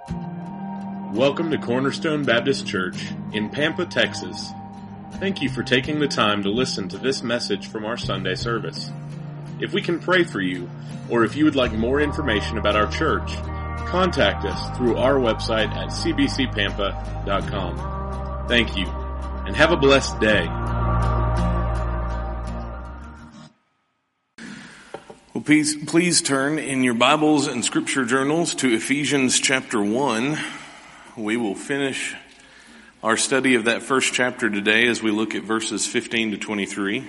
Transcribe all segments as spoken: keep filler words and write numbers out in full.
Welcome to Cornerstone Baptist Church in Pampa, Texas. Thank you for taking the time to listen to this message from our Sunday service. If we can pray for you, or if you would like more information about our church, contact us through our website at c b c pampa dot com. Thank you, and have a blessed day. Well, please, please turn in your Bibles and Scripture journals to Ephesians chapter one. We will finish our study of that first chapter today as we look at verses fifteen to twenty-three.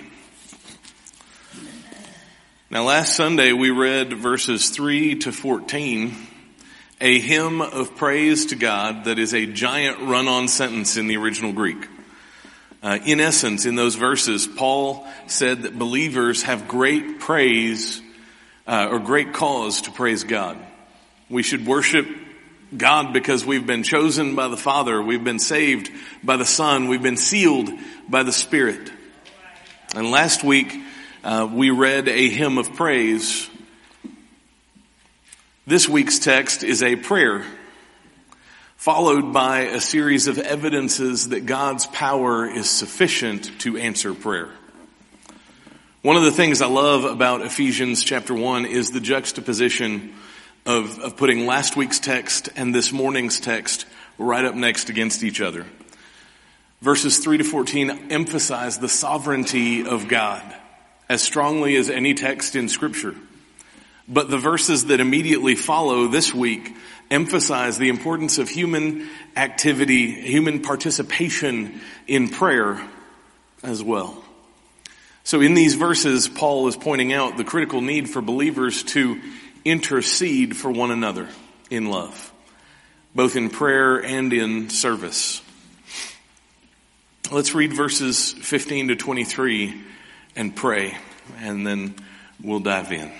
Now, last Sunday we read verses three to fourteen, a hymn of praise to God that is a giant run-on sentence in the original Greek. Uh, in essence, in those verses, Paul said that believers have great praise uh, or great cause to praise God. We should worship God because we've been chosen by the Father, we've been saved by the Son, we've been sealed by the Spirit. And last week, uh, we read a hymn of praise. This week's text is a prayer, followed by a series of evidences that God's power is sufficient to answer prayer. One of the things I love about Ephesians chapter one is the juxtaposition of, of putting last week's text and this morning's text right up next against each other. Verses three to fourteen emphasize the sovereignty of God as strongly as any text in Scripture. But the verses that immediately follow this week emphasize the importance of human activity, human participation in prayer as well. So in these verses, Paul is pointing out the critical need for believers to intercede for one another in love, both in prayer and in service. Let's read verses fifteen to twenty-three and pray, and then we'll dive in.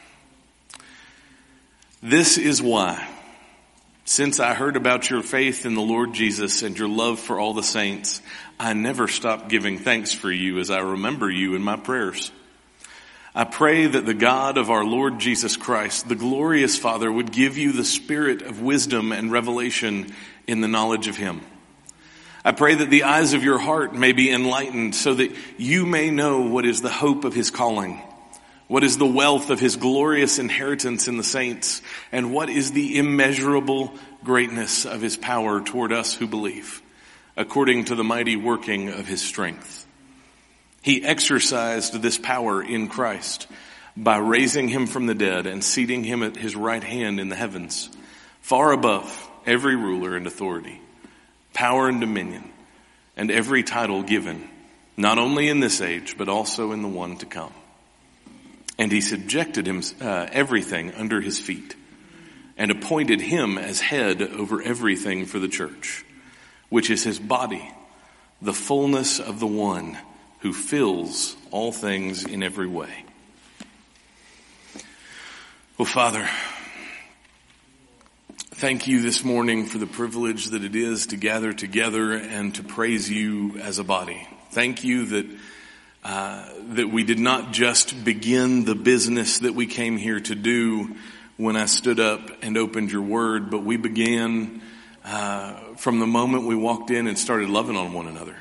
This is why, since I heard about your faith in the Lord Jesus and your love for all the saints, I never stop giving thanks for you as I remember you in my prayers. I pray that the God of our Lord Jesus Christ, the glorious Father, would give you the spirit of wisdom and revelation in the knowledge of him. I pray that the eyes of your heart may be enlightened so that you may know what is the hope of his calling, what is the wealth of his glorious inheritance in the saints, and what is the immeasurable greatness of his power toward us who believe, according to the mighty working of his strength. He exercised this power in Christ by raising him from the dead and seating him at his right hand in the heavens, far above every ruler and authority, power and dominion, and every title given, not only in this age, but also in the one to come. And he subjected him uh, everything under his feet and appointed him as head over everything for the church, which is his body, the fullness of the one who fills all things in every way. Well, Father, thank you this morning for the privilege that it is to gather together and to praise you as a body. Thank you that uh, that we did not just begin the business that we came here to do when I stood up and opened your word, but we began uh, from the moment we walked in and started loving on one another.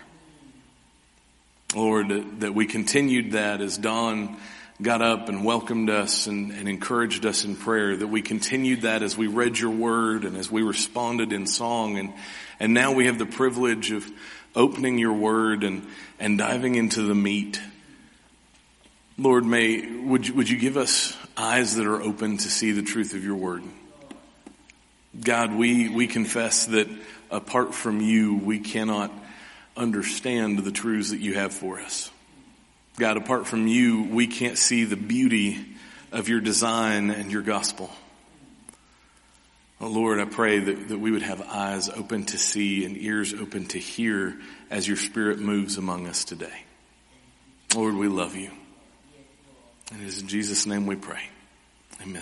Lord, that we continued that as Dawn got up and welcomed us and, and encouraged us in prayer, that we continued that as we read your word and as we responded in song. And, and now we have the privilege of opening your word and, and diving into the meat. Lord, may, would you, would you give us eyes that are open to see the truth of your word? God, we, we confess that apart from you, we cannot understand the truths that you have for us. God, apart from you, we can't see the beauty of your design and your gospel. Oh, Lord, I pray that, that we would have eyes open to see and ears open to hear as your Spirit moves among us today. Lord, we love you. And it is in Jesus' name we pray. Amen.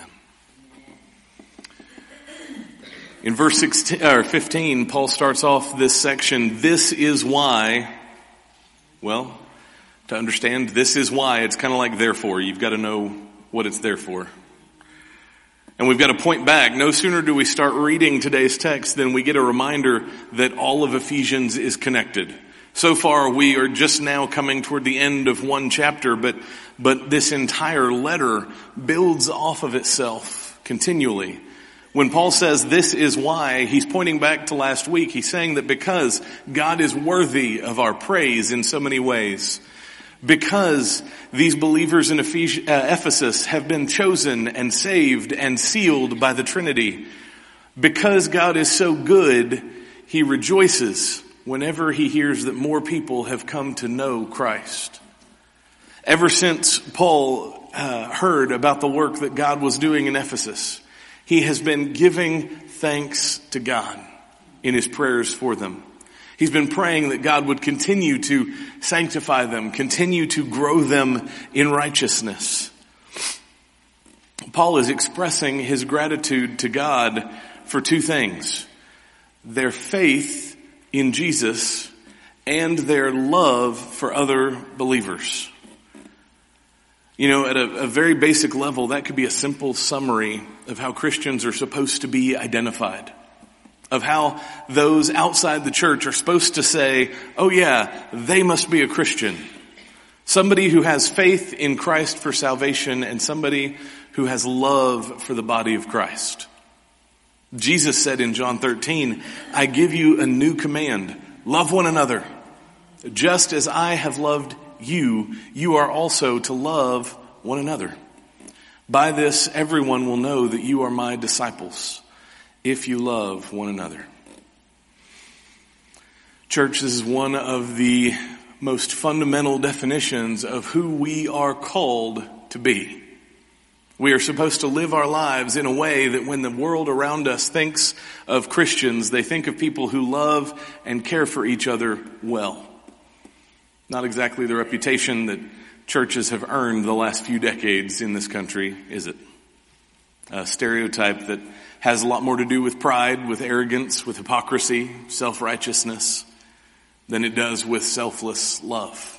In verse sixteen, or fifteen, Paul starts off this section, this is why. Well, to understand this is why, it's kind of like therefore. You've got to know what it's there for. And And we've got to point back. No sooner do we start reading today's text than we get a reminder that all of Ephesians is connected. So far, we are just now coming toward the end of one chapter, but, but this entire letter builds off of itself continually. When Paul says this is why, he's pointing back to last week. He's saying that because God is worthy of our praise in so many ways, because these believers in Ephes- uh, Ephesus have been chosen and saved and sealed by the Trinity, because God is so good, he rejoices whenever he hears that more people have come to know Christ. Ever since Paul uh, heard about the work that God was doing in Ephesus, he has been giving thanks to God in his prayers for them. He's been praying that God would continue to sanctify them, continue to grow them in righteousness. Paul is expressing his gratitude to God for two things: their faith in Jesus and their love for other believers. You know, at a, a very basic level, that could be a simple summary of how Christians are supposed to be identified. Of how those outside the church are supposed to say, oh yeah, they must be a Christian. Somebody who has faith in Christ for salvation and somebody who has love for the body of Christ. Jesus said in John thirteen, I give you a new command. Love one another. Just as I have loved you, you are also to love one another. By this, everyone will know that you are my disciples, if you love one another. Church, this is one of the most fundamental definitions of who we are called to be. We are supposed to live our lives in a way that when the world around us thinks of Christians, they think of people who love and care for each other well. Not exactly the reputation that churches have earned the last few decades in this country, is it? A stereotype that has a lot more to do with pride, with arrogance, with hypocrisy, self-righteousness, than it does with selfless love.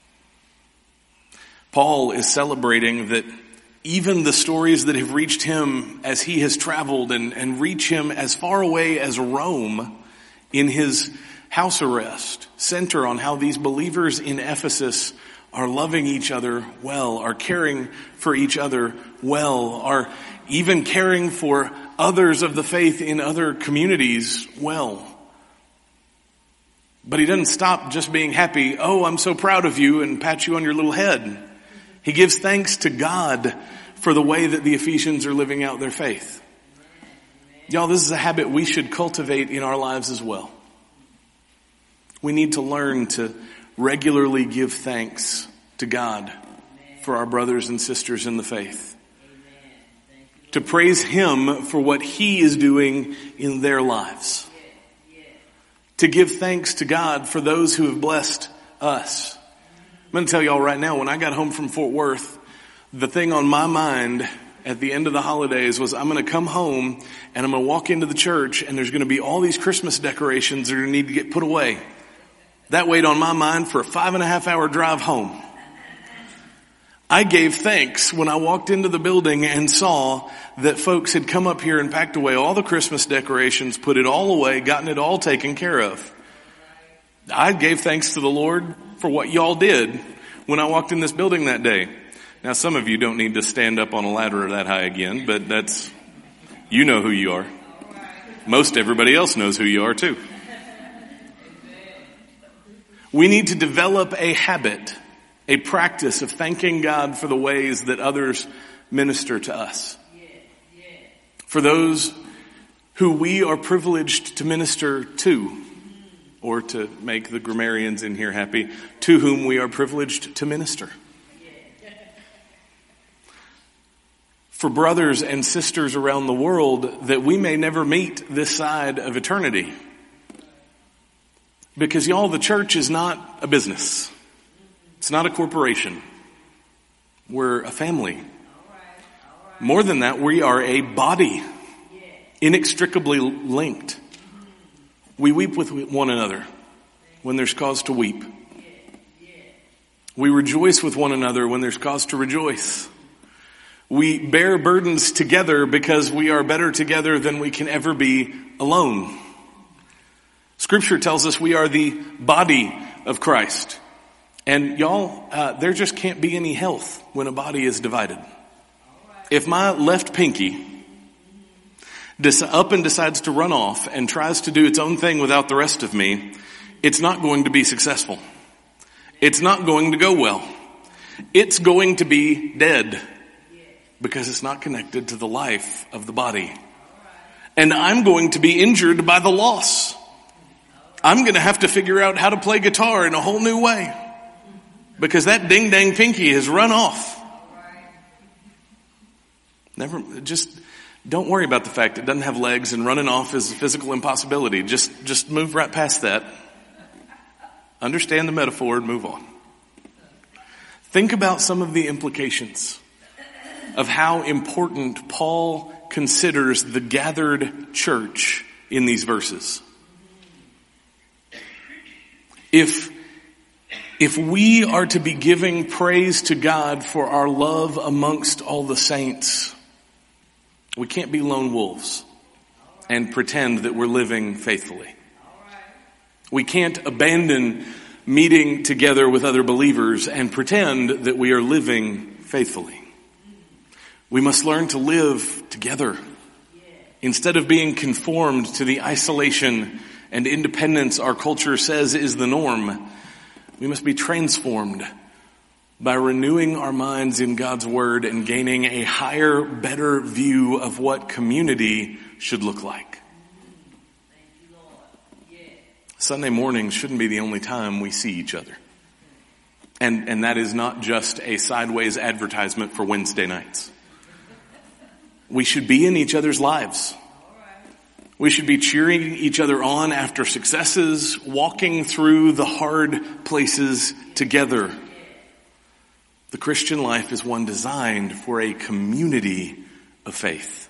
Paul is celebrating that even the stories that have reached him as he has traveled and, and reach him as far away as Rome in his house arrest center on how these believers in Ephesus are loving each other well, are caring for each other well, are even caring for others of the faith in other communities well. But he doesn't stop just being happy, oh, I'm so proud of you, and pat you on your little head. He gives thanks to God for the way that the Ephesians are living out their faith. Y'all, this is a habit we should cultivate in our lives as well. We need to learn to regularly give thanks to God for our brothers and sisters in the faith. To praise Him for what He is doing in their lives. To give thanks to God for those who have blessed us. I'm going to tell y'all right now, when I got home from Fort Worth, the thing on my mind at the end of the holidays was I'm going to come home and I'm going to walk into the church and there's going to be all these Christmas decorations that are going to need to get put away. That weighed on my mind for a five and a half hour drive home. I gave thanks when I walked into the building and saw that folks had come up here and packed away all the Christmas decorations, put it all away, gotten it all taken care of. I gave thanks to the Lord for what y'all did when I walked in this building that day. Now, some of you don't need to stand up on a ladder that high again, but that's, you know who you are. Most everybody else knows who you are too. We need to develop a habit, a practice of thanking God for the ways that others minister to us. For those who we are privileged to minister to, or to make the grammarians in here happy, to whom we are privileged to minister. For brothers and sisters around the world that we may never meet this side of eternity. Because y'all, the church is not a business. It's not a corporation. We're a family. More than that, we are a body, inextricably linked. We weep with one another when there's cause to weep. We rejoice with one another when there's cause to rejoice. We bear burdens together because we are better together than we can ever be alone. Scripture tells us we are the body of Christ. And y'all, uh, there just can't be any health when a body is divided. If my left pinky up and decides to run off and tries to do its own thing without the rest of me, it's not going to be successful. It's not going to go well. It's going to be dead because it's not connected to the life of the body. And I'm going to be injured by the loss. I'm going to have to figure out how to play guitar in a whole new way because that ding-dang pinky has run off. Never, just don't worry about the fact it doesn't have legs and running off is a physical impossibility. Just, just move right past that. Understand the metaphor and move on. Think about some of the implications of how important Paul considers the gathered church in these verses. If, if we are to be giving praise to God for our love amongst all the saints, we can't be lone wolves and pretend that we're living faithfully. We can't abandon meeting together with other believers and pretend that we are living faithfully. We must learn to live together instead of being conformed to the isolation and independence our culture says is the norm. We must be transformed by renewing our minds in God's Word and gaining a higher, better view of what community should look like. Sunday mornings shouldn't be the only time we see each other. And, and that is not just a sideways advertisement for Wednesday nights. We should be in each other's lives. We should be cheering each other on after successes, walking through the hard places together. The Christian life is one designed for a community of faith.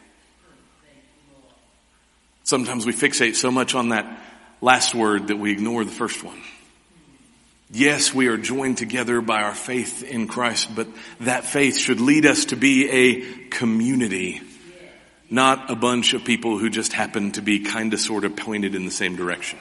Sometimes we fixate so much on that last word that we ignore the first one. Yes, we are joined together by our faith in Christ, but that faith should lead us to be a community, not a bunch of people who just happen to be kind of sort of pointed in the same direction.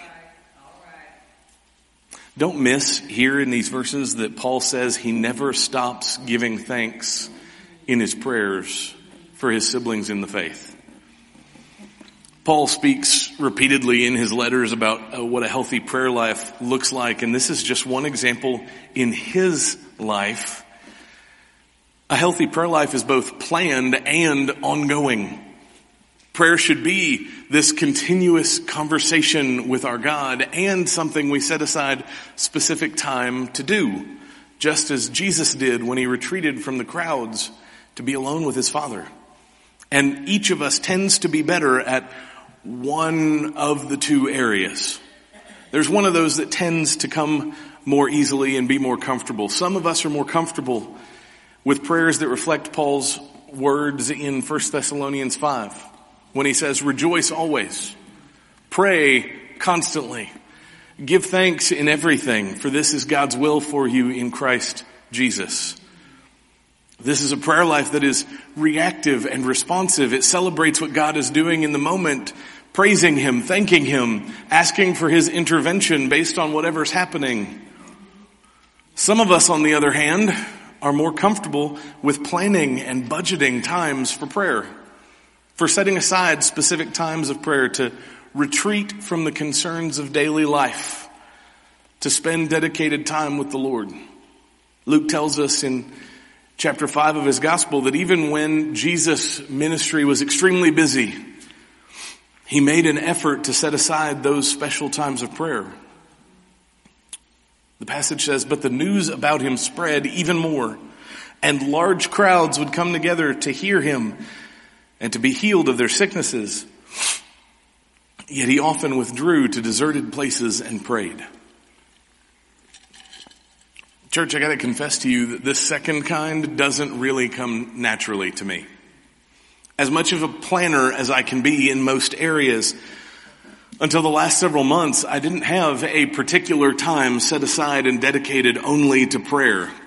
Don't miss here in these verses that Paul says he never stops giving thanks in his prayers for his siblings in the faith. Paul speaks repeatedly in his letters about uh, what a healthy prayer life looks like, and this is just one example in his life. A healthy prayer life is both planned and ongoing. Prayer should be this continuous conversation with our God and something we set aside specific time to do, just as Jesus did when he retreated from the crowds to be alone with his Father. And each of us tends to be better at one of the two areas. There's one of those that tends to come more easily and be more comfortable. Some of us are more comfortable with prayers that reflect Paul's words in First Thessalonians five. When he says, rejoice always, pray constantly, give thanks in everything, for this is God's will for you in Christ Jesus. This is a prayer life that is reactive and responsive. It celebrates what God is doing in the moment, praising him, thanking him, asking for his intervention based on whatever's happening. Some of us, on the other hand, are more comfortable with planning and budgeting times for prayer, for setting aside specific times of prayer to retreat from the concerns of daily life, to spend dedicated time with the Lord. Luke tells us in chapter five of his gospel that even when Jesus' ministry was extremely busy, he made an effort to set aside those special times of prayer. The passage says, but the news about him spread even more, and large crowds would come together to hear him and to be healed of their sicknesses. Yet he often withdrew to deserted places and prayed. Church, I gotta confess to you that this second kind doesn't really come naturally to me. As much of a planner as I can be in most areas, until the last several months, I didn't have a particular time set aside and dedicated only to prayer.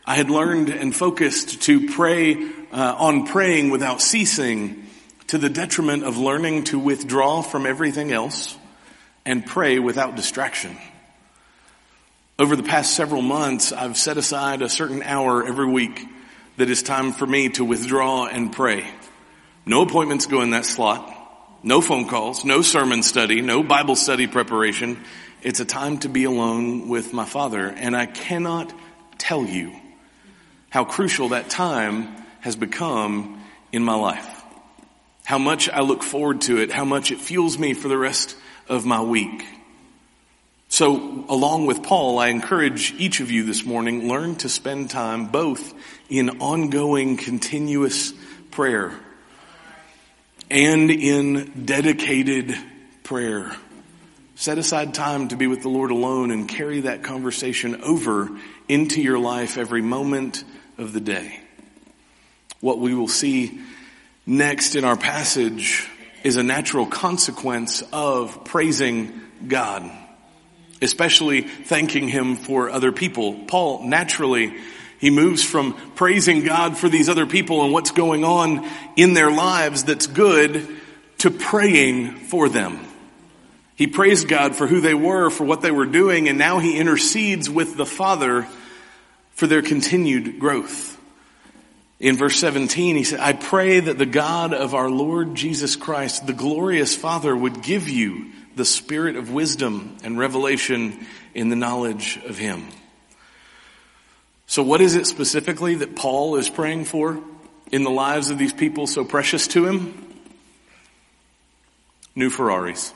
I had learned and focused to pray uh, on praying without ceasing, to the detriment of learning to withdraw from everything else and pray without distraction. Over the past several months, I've set aside a certain hour every week that is time for me to withdraw and pray. No appointments go in that slot. No phone calls, no sermon study, no Bible study preparation. It's a time to be alone with my Father. And I cannot tell you how crucial that time has become in my life. How much I look forward to it, how much it fuels me for the rest of my week. So, along with Paul, I encourage each of you this morning, learn to spend time both in ongoing, continuous prayer and in dedicated prayer. Set aside time to be with the Lord alone and carry that conversation over into your life every moment of the day. What we will see next in our passage is a natural consequence of praising God, especially thanking Him for other people. Paul, naturally, he moves from praising God for these other people and what's going on in their lives that's good to praying for them. He praised God for who they were, for what they were doing, and now he intercedes with the Father for their continued growth. In verse seventeen, he said, I pray that the God of our Lord Jesus Christ, the glorious Father, would give you the spirit of wisdom and revelation in the knowledge of Him. So what is it specifically that Paul is praying for in the lives of these people so precious to him? New Ferraris.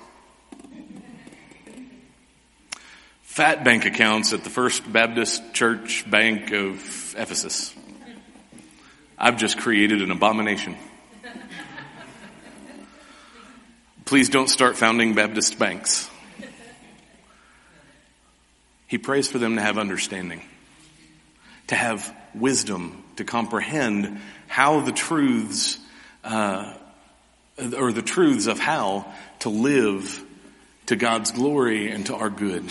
Fat bank accounts at the First Baptist Church Bank of Ephesus. I've just created an abomination. Please don't start founding Baptist banks. He prays for them to have understanding, to have wisdom, to comprehend how the truths, uh, or the truths of how to live to God's glory and to our good.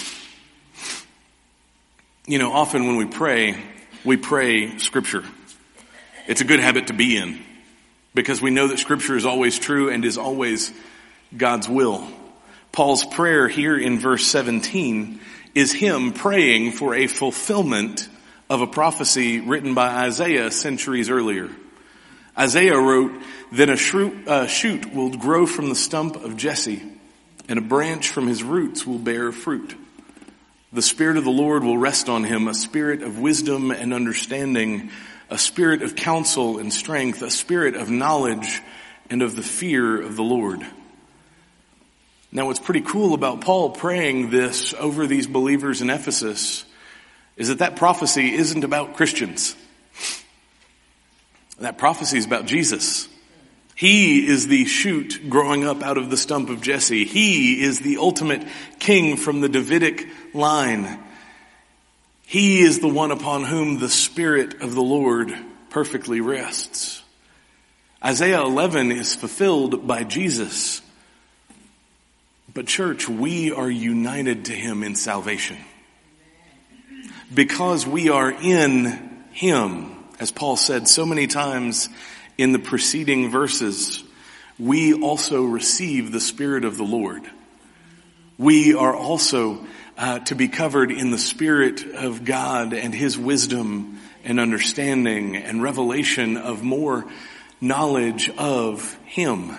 You know, often when we pray, we pray Scripture. It's a good habit to be in because we know that Scripture is always true and is always God's will. Paul's prayer here in verse seventeen is him praying for a fulfillment of a prophecy written by Isaiah centuries earlier. Isaiah wrote, then a shoot, uh, shoot will grow from the stump of Jesse, and a branch from his roots will bear fruit. The Spirit of the Lord will rest on him, a spirit of wisdom and understanding, a spirit of counsel and strength, a spirit of knowledge and of the fear of the Lord. Now what's pretty cool about Paul praying this over these believers in Ephesus is that that prophecy isn't about Christians. That prophecy is about Jesus. He is the shoot growing up out of the stump of Jesse. He is the ultimate king from the Davidic line. He is the one upon whom the Spirit of the Lord perfectly rests. Isaiah eleven is fulfilled by Jesus. But church, we are united to Him in salvation. Because we are in Him, as Paul said so many times in the preceding verses, we also receive the Spirit of the Lord. We are also uh, to be covered in the Spirit of God and His wisdom and understanding and revelation of more knowledge of Him.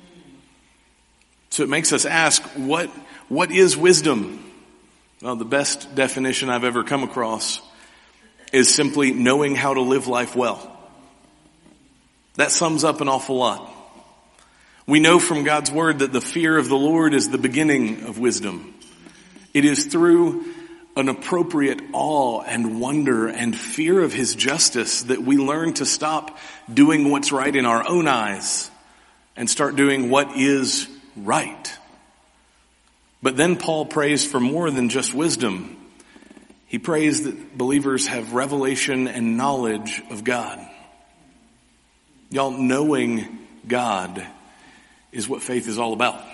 So it makes us ask, what, what is wisdom? Well, the best definition I've ever come across is simply knowing how to live life well. That sums up an awful lot. We know from God's word that the fear of the Lord is the beginning of wisdom. It is through an appropriate awe and wonder and fear of His justice that we learn to stop doing what's right in our own eyes and start doing what is right. But then Paul prays for more than just wisdom. He prays that believers have revelation and knowledge of God. Y'all, knowing God is what faith is all about.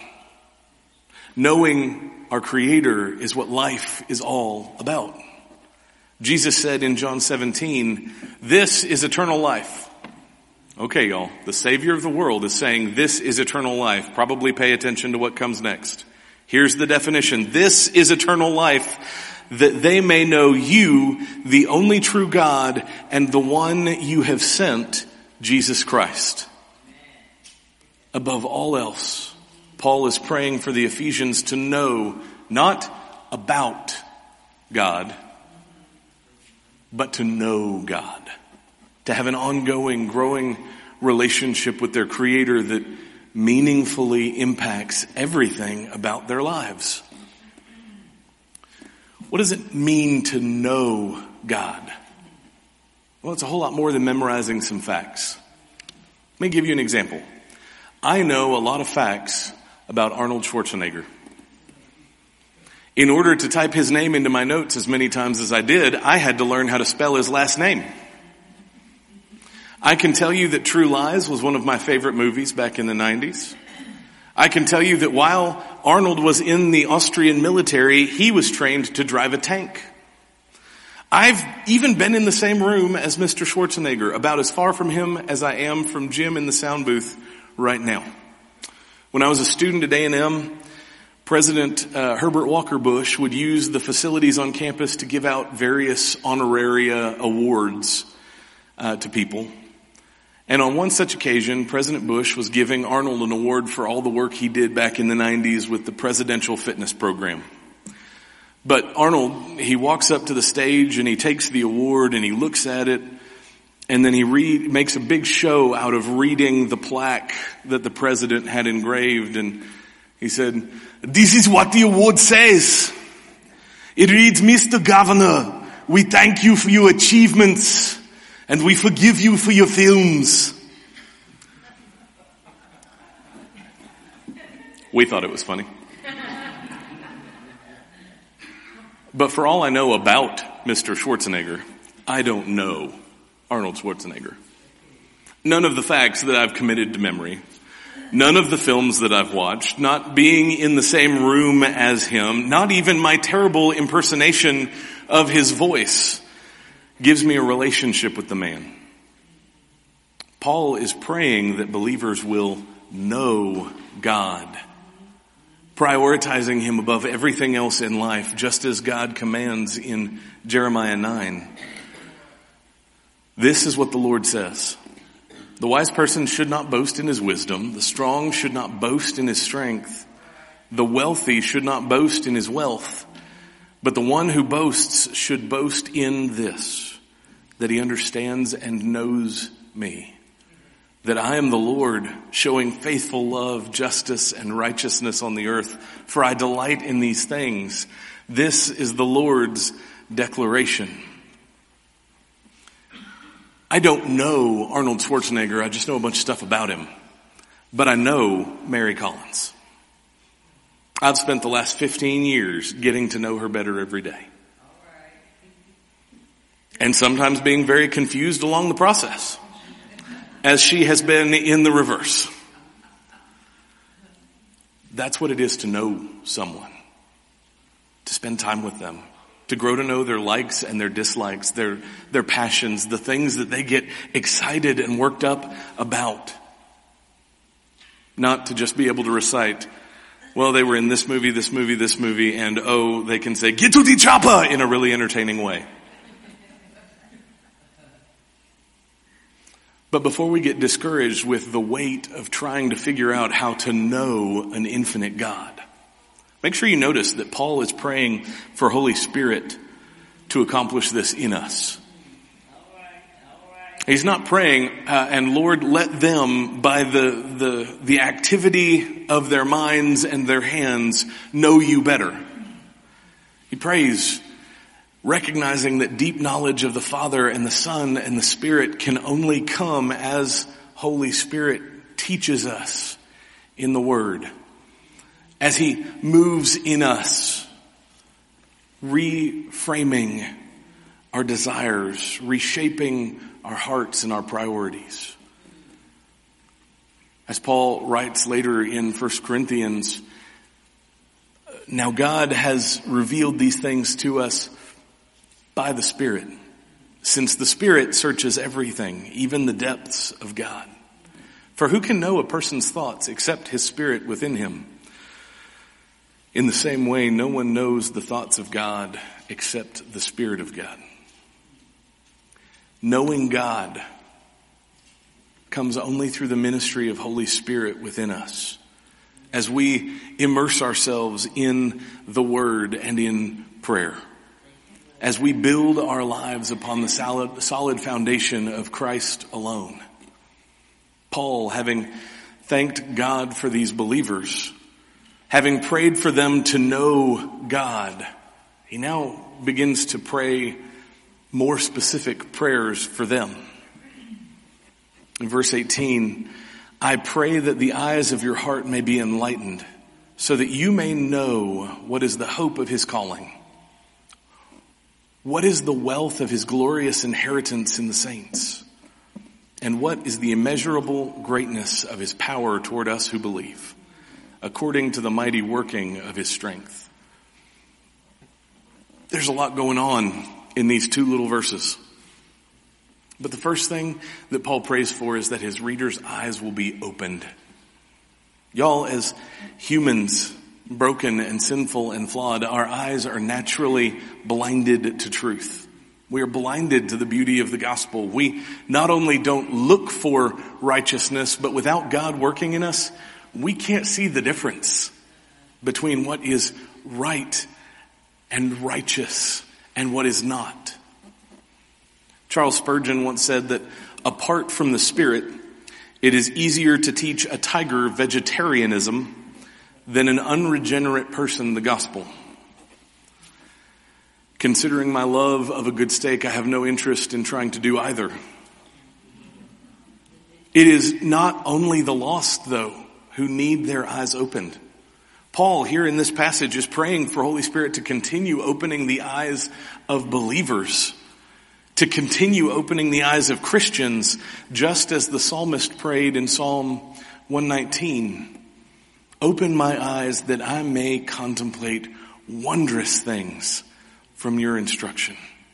Knowing our Creator is what life is all about. Jesus said in John seventeen, this is eternal life. Okay, y'all, the Savior of the world is saying this is eternal life. Probably pay attention to what comes next. Here's the definition. This is eternal life, that they may know you, the only true God, and the one you have sent, Jesus Christ. Above all else, Paul is praying for the Ephesians to know not about God, but to know God. To have an ongoing, growing relationship with their Creator that meaningfully impacts everything about their lives. What does it mean to know God? Well, it's a whole lot more than memorizing some facts. Let me give you an example. I know a lot of facts about Arnold Schwarzenegger. In order to type his name into my notes as many times as I did, I had to learn how to spell his last name. I can tell you that True Lies was one of my favorite movies back in the nineties. I can tell you that while Arnold was in the Austrian military, he was trained to drive a tank. I've even been in the same room as Mister Schwarzenegger, about as far from him as I am from Jim in the sound booth right now. When I was a student at A and M, President uh, Herbert Walker Bush would use the facilities on campus to give out various honoraria awards uh, to people. And on one such occasion, President Bush was giving Arnold an award for all the work he did back in the nineties with the Presidential Fitness Program. But Arnold, he walks up to the stage and he takes the award and he looks at it, and then he read, makes a big show out of reading the plaque that the president had engraved, and he said, "This is what the award says. It reads, Mister Governor, we thank you for your achievements and we forgive you for your films." We thought it was funny. But for all I know about Mister Schwarzenegger, I don't know Arnold Schwarzenegger. None of the facts that I've committed to memory, none of the films that I've watched, not being in the same room as him, not even my terrible impersonation of his voice gives me a relationship with the man. Paul is praying that believers will know God, prioritizing him above everything else in life, just as God commands in Jeremiah nine. This is what the Lord says. The wise person should not boast in his wisdom. The strong should not boast in his strength. The wealthy should not boast in his wealth. But the one who boasts should boast in this, that he understands and knows me, that I am the Lord, showing faithful love, justice, and righteousness on the earth, for I delight in these things. This is the Lord's declaration. I don't know Arnold Schwarzenegger, I just know a bunch of stuff about him. But I know Mary Collins. I've spent the last fifteen years getting to know her better every day. And sometimes being very confused along the process, as she has been in the reverse. That's what it is to know someone, to spend time with them, to grow to know their likes and their dislikes, their, their passions, the things that they get excited and worked up about. Not to just be able to recite, well, they were in this movie, this movie, this movie, and oh, they can say, "Get to the chopper," in a really entertaining way. But before we get discouraged with the weight of trying to figure out how to know an infinite God, make sure you notice that Paul is praying for Holy Spirit to accomplish this in us. He's not praying, uh, and Lord, let them, by the, the, the activity of their minds and their hands, know you better. He prays, recognizing that deep knowledge of the Father and the Son and the Spirit can only come as Holy Spirit teaches us in the Word, as He moves in us, reframing our desires, reshaping our hearts and our priorities. As Paul writes later in First Corinthians, now God has revealed these things to us by the Spirit, since the Spirit searches everything, even the depths of God. For who can know a person's thoughts except his spirit within him? In the same way, no one knows the thoughts of God except the Spirit of God. Knowing God comes only through the ministry of Holy Spirit within us, as we immerse ourselves in the Word and in prayer, as we build our lives upon the solid, solid foundation of Christ alone. Paul, having thanked God for these believers, having prayed for them to know God, he now begins to pray more specific prayers for them. In verse eighteen, I pray that the eyes of your heart may be enlightened, so that you may know what is the hope of his calling. What is the wealth of his glorious inheritance in the saints? And what is the immeasurable greatness of his power toward us who believe, according to the mighty working of his strength? There's a lot going on in these two little verses. But the first thing that Paul prays for is that his readers' eyes will be opened. Y'all, as humans, broken and sinful and flawed, our eyes are naturally blinded to truth. We are blinded to the beauty of the gospel. We not only don't look for righteousness, but without God working in us, we can't see the difference between what is right and righteous and what is not. Charles Spurgeon once said that apart from the Spirit, it is easier to teach a tiger vegetarianism than an unregenerate person the gospel. Considering my love of a good steak, I have no interest in trying to do either. It is not only the lost, though, who need their eyes opened. Paul, here in this passage, is praying for Holy Spirit to continue opening the eyes of believers, to continue opening the eyes of Christians, just as the psalmist prayed in Psalm one nineteen. Open my eyes that I may contemplate wondrous things from your instruction.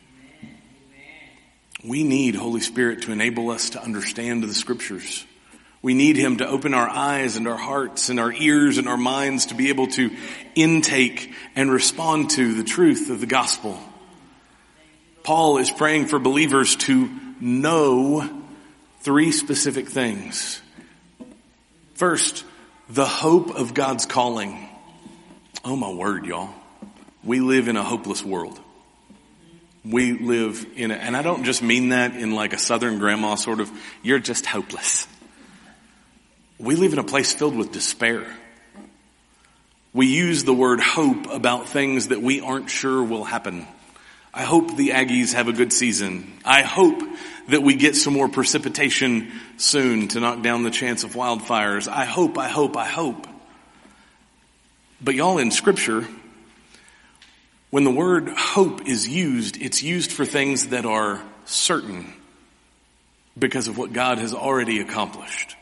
We need Holy Spirit to enable us to understand the scriptures. We need him to open our eyes and our hearts and our ears and our minds to be able to intake and respond to the truth of the gospel. Paul is praying for believers to know three specific things. First, the hope of God's calling. Oh my word, y'all. We live in a hopeless world. We live in a, and I don't just mean that in like a Southern grandma sort of, you're just hopeless. We live in a place filled with despair. We use the word hope about things that we aren't sure will happen. I hope the Aggies have a good season. I hope that we get some more precipitation soon to knock down the chance of wildfires. I hope, I hope, I hope. But y'all, in Scripture, when the word hope is used, it's used for things that are certain because of what God has already accomplished.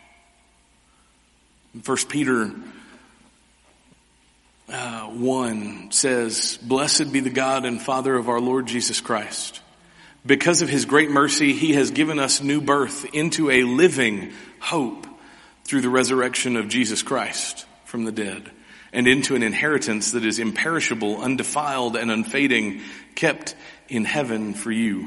First Peter uh, one says, Blessed be the God and Father of our Lord Jesus Christ. Because of his great mercy, he has given us new birth into a living hope through the resurrection of Jesus Christ from the dead, and into an inheritance that is imperishable, undefiled, and unfading, kept in heaven for you.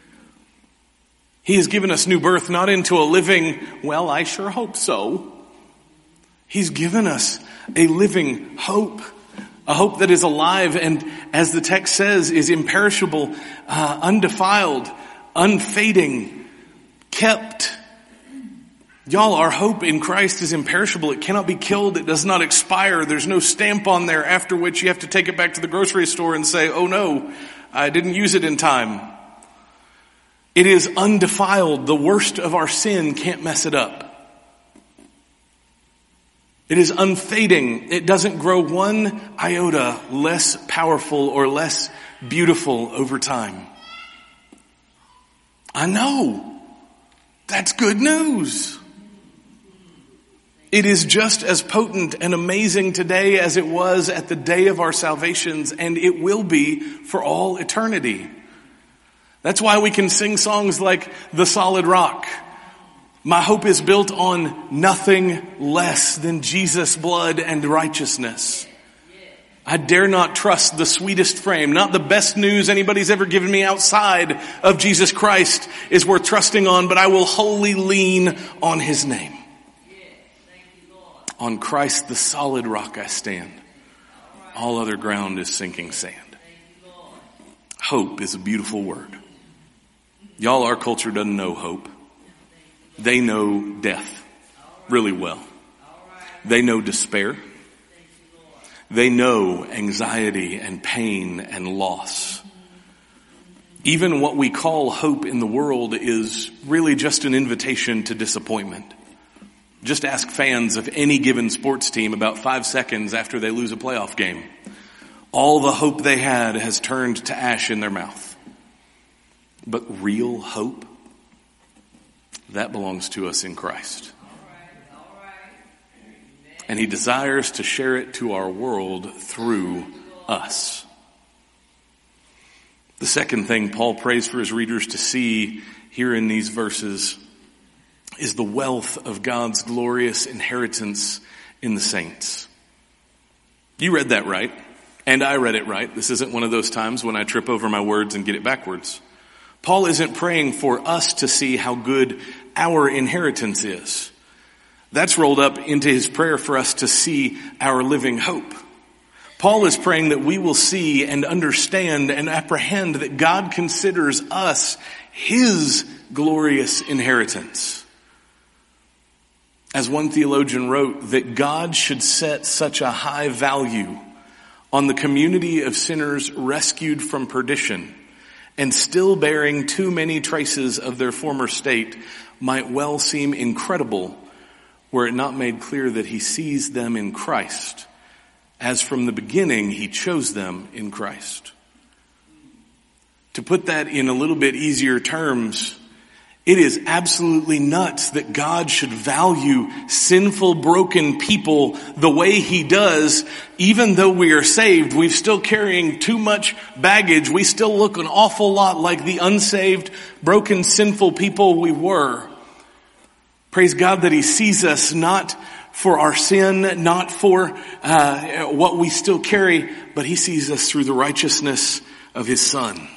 He has given us new birth, not into a living, well, I sure hope so. He's given us a living hope, a hope that is alive and, as the text says, is imperishable, uh, undefiled, unfading, kept. Y'all, our hope in Christ is imperishable. It cannot be killed. It does not expire. There's no stamp on there after which you have to take it back to the grocery store and say, oh no, I didn't use it in time. It is undefiled. The worst of our sin can't mess it up. It is unfading. It doesn't grow one iota less powerful or less beautiful over time. I know. That's good news. It is just as potent and amazing today as it was at the day of our salvations, and it will be for all eternity. That's why we can sing songs like The Solid Rock. My hope is built on nothing less than Jesus' blood and righteousness. I dare not trust the sweetest frame. Not the best news anybody's ever given me outside of Jesus Christ is worth trusting on, but I will wholly lean on his name. On Christ, the solid rock, I stand. All other ground is sinking sand. Hope is a beautiful word. Y'all, our culture doesn't know hope. They know death really well. They know despair. They know anxiety and pain and loss. Even what we call hope in the world is really just an invitation to disappointment. Just ask fans of any given sports team about five seconds after they lose a playoff game. All the hope they had has turned to ash in their mouth. But real hope, that belongs to us in Christ. And he desires to share it to our world through us. The second thing Paul prays for his readers to see here in these verses is the wealth of God's glorious inheritance in the saints. You read that right, and I read it right. This isn't one of those times when I trip over my words and get it backwards. Paul isn't praying for us to see how good our inheritance is. That's rolled up into his prayer for us to see our living hope. Paul is praying that we will see and understand and apprehend that God considers us his glorious inheritance. As one theologian wrote, that God should set such a high value on the community of sinners rescued from perdition and still bearing too many traces of their former state might well seem incredible were it not made clear that he sees them in Christ, as from the beginning he chose them in Christ. To put that in a little bit easier terms, it is absolutely nuts that God should value sinful, broken people the way he does. Even though we are saved, we're still carrying too much baggage. We still look an awful lot like the unsaved, broken, sinful people we were. Praise God that he sees us not for our sin, not for uh, what we still carry, but he sees us through the righteousness of his Son.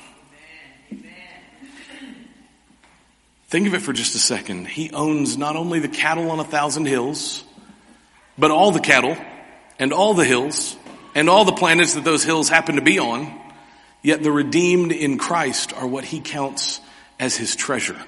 Think of it for just a second. He owns not only the cattle on a thousand hills, but all the cattle and all the hills and all the planets that those hills happen to be on. Yet the redeemed in Christ are what he counts as his treasure.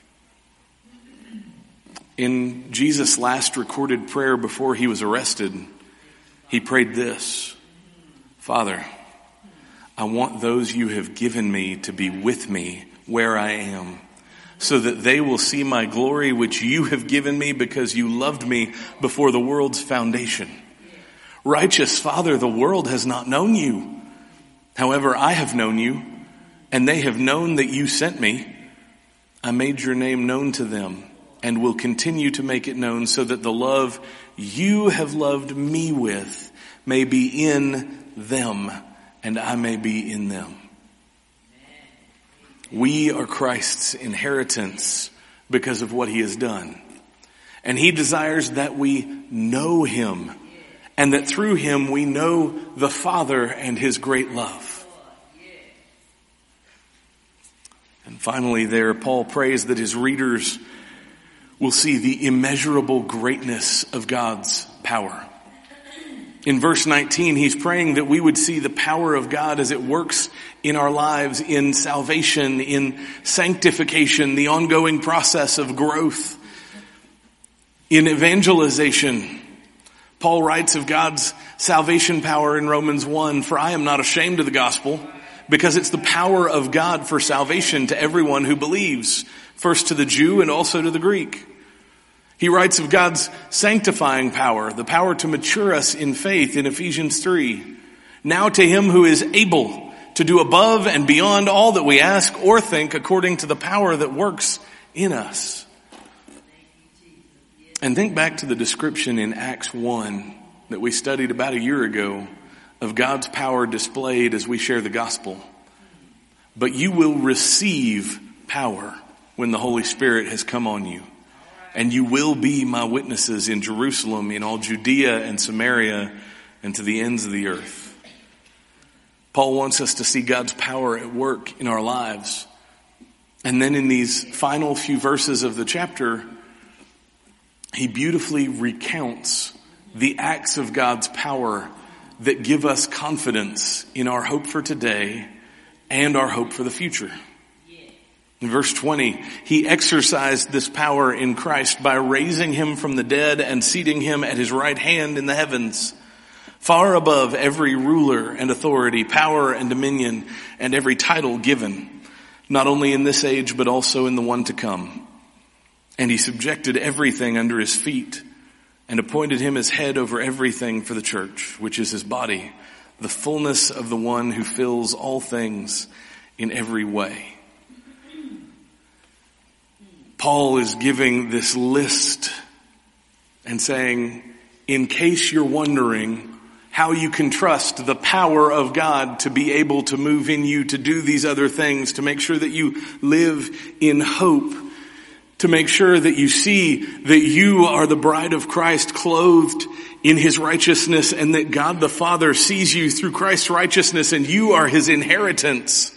In Jesus' last recorded prayer before he was arrested, he prayed this: Father, I want those you have given me to be with me where I am, so that they will see my glory which you have given me because you loved me before the world's foundation. Righteous Father, the world has not known you. However, I have known you, and they have known that you sent me. I made your name known to them and will continue to make it known, so that the love you have loved me with may be in them and I may be in them. We are Christ's inheritance because of what he has done. And he desires that we know him and that through him we know the Father and his great love. And finally there, Paul prays that his readers will see the immeasurable greatness of God's power. In verse nineteen, he's praying that we would see the power of God as it works in our lives, in salvation, in sanctification, the ongoing process of growth, in evangelization. Paul writes of God's salvation power in Romans one, for I am not ashamed of the gospel, because it's the power of God for salvation to everyone who believes, first to the Jew and also to the Greek. He writes of God's sanctifying power, the power to mature us in faith in Ephesians three. Now to him who is able to do above and beyond all that we ask or think, according to the power that works in us. And think back to the description in Acts one that we studied about a year ago of God's power displayed as we share the gospel. but you will receive power when the Holy Spirit has come on you. And you will be my witnesses in Jerusalem, in all Judea and Samaria, and to the ends of the earth. Paul wants us to see God's power at work in our lives. And then in these final few verses of the chapter, he beautifully recounts the acts of God's power that give us confidence in our hope for today and our hope for the future. In verse twenty, he exercised this power in Christ by raising him from the dead and seating him at his right hand in the heavens, far above every ruler and authority, power and dominion, and every title given, not only in this age but also in the one to come. And he subjected everything under his feet and appointed him as head over everything for the church, which is his body, the fullness of the one who fills all things in every way. Paul is giving this list and saying, in case you're wondering how you can trust the power of God to be able to move in you to do these other things, to make sure that you live in hope, to make sure that you see that you are the bride of Christ clothed in his righteousness, and that God the Father sees you through Christ's righteousness and you are his inheritance,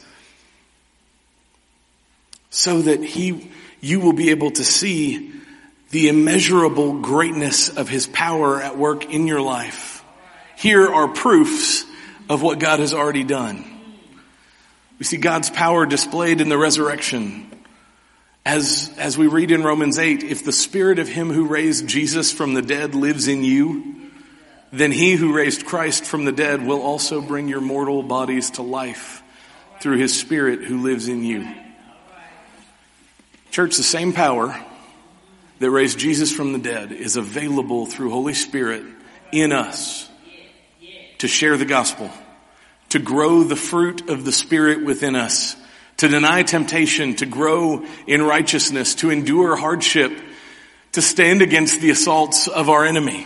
so that he, you will be able to see the immeasurable greatness of his power at work in your life. Here are proofs of what God has already done. We see God's power displayed in the resurrection. As, as we read in Romans eight, if the spirit of him who raised Jesus from the dead lives in you, then he who raised Christ from the dead will also bring your mortal bodies to life through his spirit who lives in you. Church, the same power that raised Jesus from the dead is available through Holy Spirit in us to share the gospel, to grow the fruit of the Spirit within us, to deny temptation, to grow in righteousness, to endure hardship, to stand against the assaults of our enemy.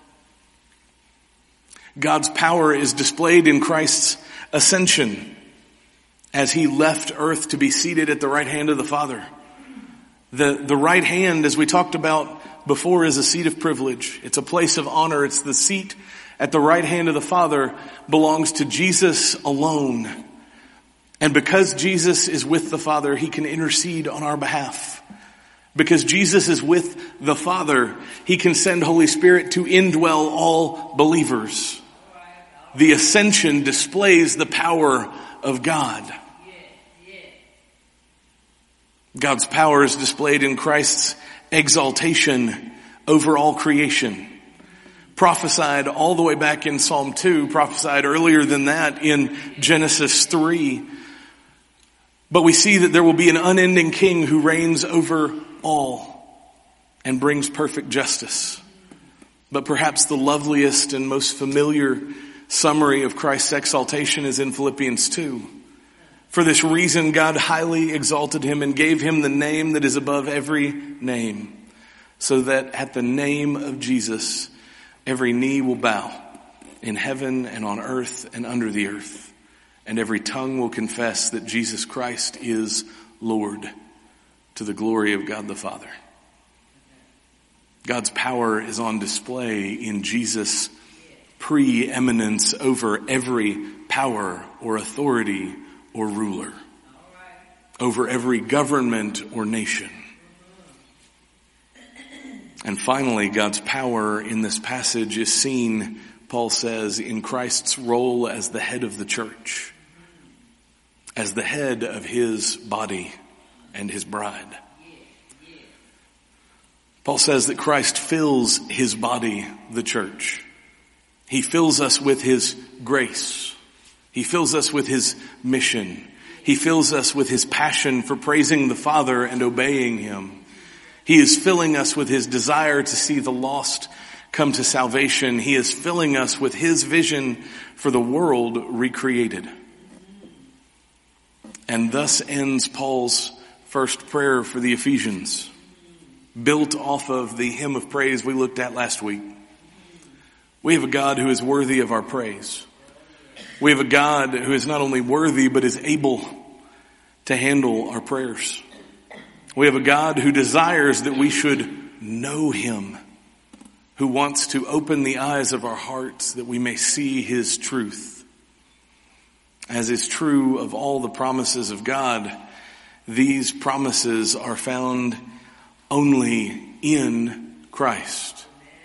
God's power is displayed in Christ's ascension as he left earth to be seated at the right hand of the Father. The, the right hand, as we talked about before, is a seat of privilege. It's a place of honor. It's the seat at the right hand of the Father, belongs to Jesus alone. And because Jesus is with the Father, he can intercede on our behalf. Because Jesus is with the Father, he can send Holy Spirit to indwell all believers. The ascension displays the power of God. God's power is displayed in Christ's exaltation over all creation. Prophesied all the way back in Psalm two, prophesied earlier than that in Genesis three. But we see that there will be an unending king who reigns over all and brings perfect justice. But perhaps the loveliest and most familiar summary of Christ's exaltation is in Philippians two. For this reason, God highly exalted him and gave him the name that is above every name, so that at the name of Jesus, every knee will bow in heaven and on earth and under the earth, and every tongue will confess that Jesus Christ is Lord, to the glory of God the Father. God's power is on display in Jesus' preeminence over every power or authority or ruler, over every government or nation. And finally, God's power in this passage is seen, Paul says, in Christ's role as the head of the church, as the head of his body and his bride. Paul says that Christ fills his body, the church. He fills us with his grace. He fills us with his mission. He fills us with his passion for praising the Father and obeying him. He is filling us with his desire to see the lost come to salvation. He is filling us with his vision for the world recreated. And thus ends Paul's first prayer for the Ephesians, built off of the hymn of praise we looked at last week. We have a God who is worthy of our praise. We have a God who is not only worthy, but is able to handle our prayers. We have a God who desires that we should know him, who wants to open the eyes of our hearts that we may see his truth. As is true of all the promises of God, these promises are found only in Christ.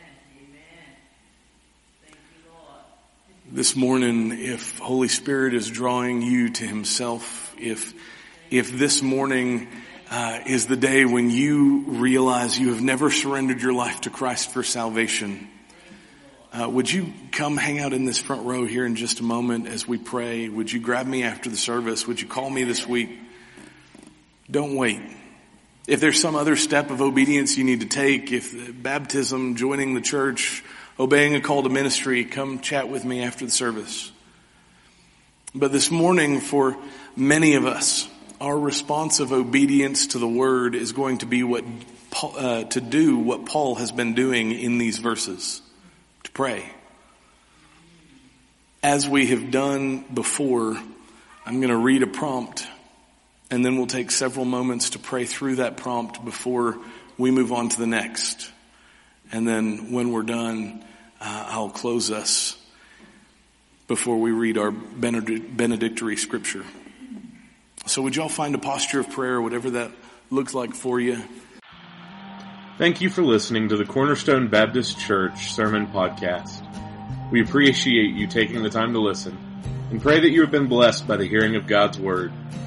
This morning, if Holy Spirit is drawing you to himself, if if this morning uh, is the day when you realize you have never surrendered your life to Christ for salvation, uh, would you come hang out in this front row here in just a moment as we pray? Would you grab me after the service? Would you call me this week? Don't wait. If there's some other step of obedience you need to take, if baptism, joining the church, obeying a call to ministry, come chat with me after the service. But this morning, for many of us, our response of obedience to the word is going to be what uh, to do what Paul has been doing in these verses, to pray. As we have done before, I'm going to read a prompt, and then we'll take several moments to pray through that prompt before we move on to the next. And then when we're done, uh, I'll close us before we read our benedict- benedictory scripture. So would y'all find a posture of prayer, whatever that looks like for you? Thank you for listening to the Cornerstone Baptist Church Sermon Podcast. We appreciate you taking the time to listen and pray that you have been blessed by the hearing of God's Word.